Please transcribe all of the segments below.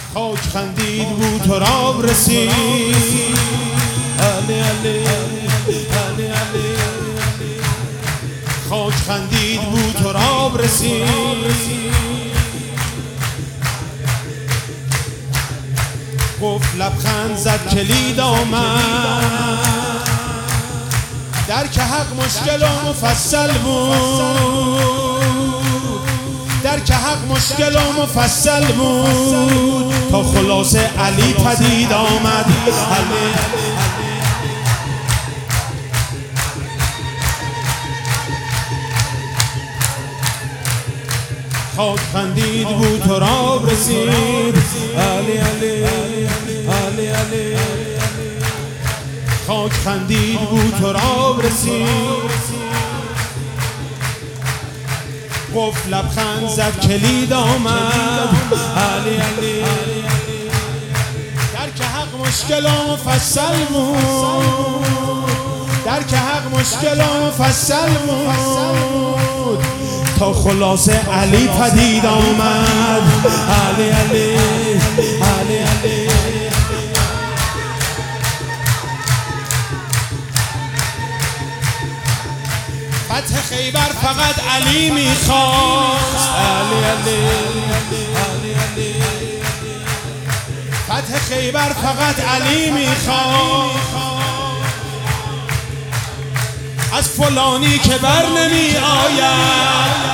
خاک خندید بود تراب رسید، علی علی علی علی. خاک خندید بود تراب رسید، گفت لبخند زد کلید آمد. در که حق مشکل و مفصل بود، در که حق مشکل و مفصل بود، تا خلاصه علی پدید آمد. علی خاک خندید بود تراب رسید، علی علی علی علی. خاک خندید بود تراب رسید، گفت لبخند زد کلید آمد. علی علی در که حق مشکل و مفصل بود، در که حق مشکل و مفصل بود، تا خلاصه علی پدید آمد. علی علی علی علی. فتح خیبر فقط علی میخواست، علی علی علی علی. فتح خیبر فقط علی میخواست، از فلانی که بر نمی آید.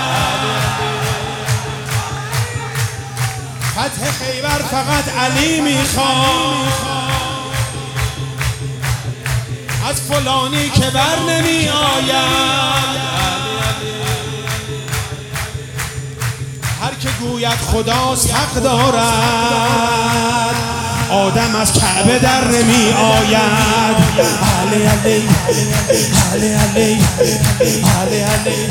فتح خیبر فقط علی میخواست، از فلانی که بر نمی آید. هر که گوید خداست حق دارد، آدم از کعبه در نمی آید. علی علی علی علی علی علی.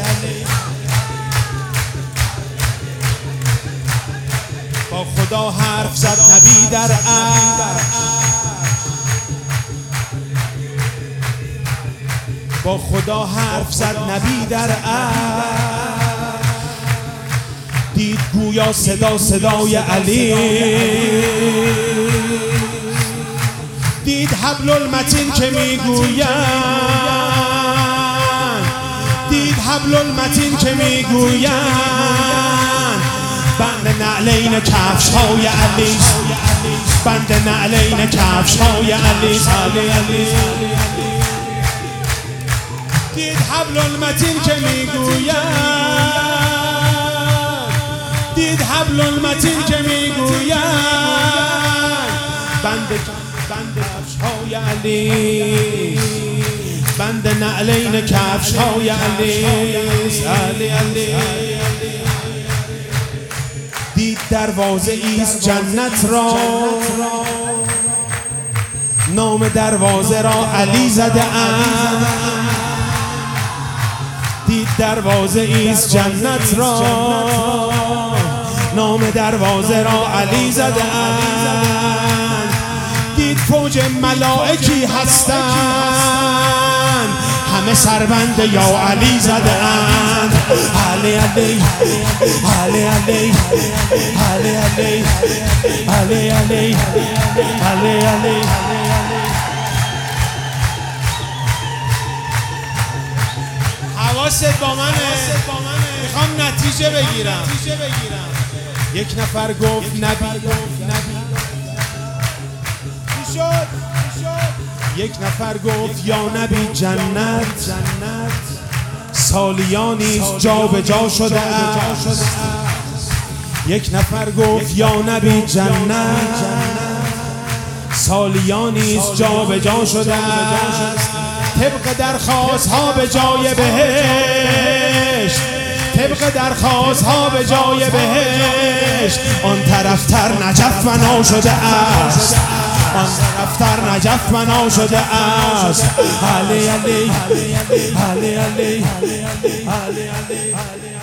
با خدا حرف زد نبی در عرش، با خدا حرف زد نبی در عرش. دید گویا صدا صدای علی، دید حبل المتین که میگویند، دید حبل المتین که میگویند، بند نعلین کفش های علی، بند نعلین کفش های علی. علی علی دید حبل المتین که میگویند، دید حبل المتین که میگویند، بند کفش های علی، بند نعلین کفش های علی. علی علی دید دروازه ایست جنت را، نام دروازه را علی زده اند. دید دروازه ایست جنت را، نام دروازه را علی زده اند. دید فوج ملائکی هستند، همه سربند یا علی زده اند. علی علی علی علی علی علی علی علی علی علی. حواست با منه، میخوام نتیجه بگیرم. یک نفر گفت نبی، چی شد؟ یک نفر گفت یا نبی جنت سالیانیست جا به جا شده است. یک نفر گفت یا نبی جنت سالیانیست جا به جا شده است. طبق درخواست ها به جای بهشت، طبق درخواست ها به جای بهشت، آن طرفتر نجف فنا شده است، آن طرفتر نجف فنا شده است. علی علی علی علی علی علی علی.